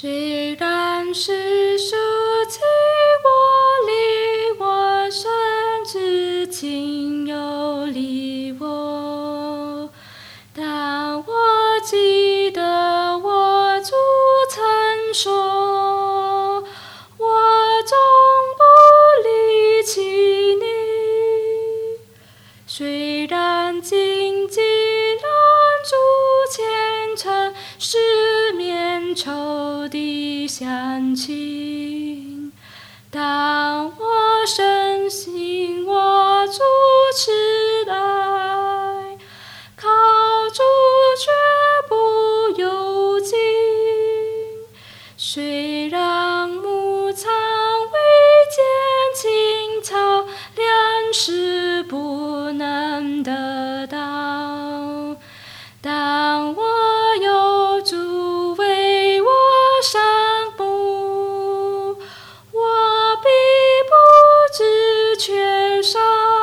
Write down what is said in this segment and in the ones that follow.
虽然世俗弃我离我，甚至亲友离我，但我记得我主曾说，我终不离弃你。虽然荆棘拦住前程，四面仇敌相侵，但我深信我主慈爱，靠主绝不忧惊。虽然牧场未见青草，粮食不能得到，但我有主为我上牧，我必不致缺少。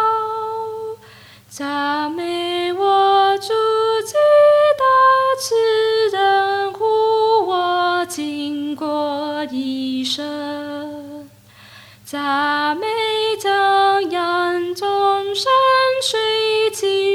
赞美我主最大慈人，护我经过一生。赞美张扬众山水起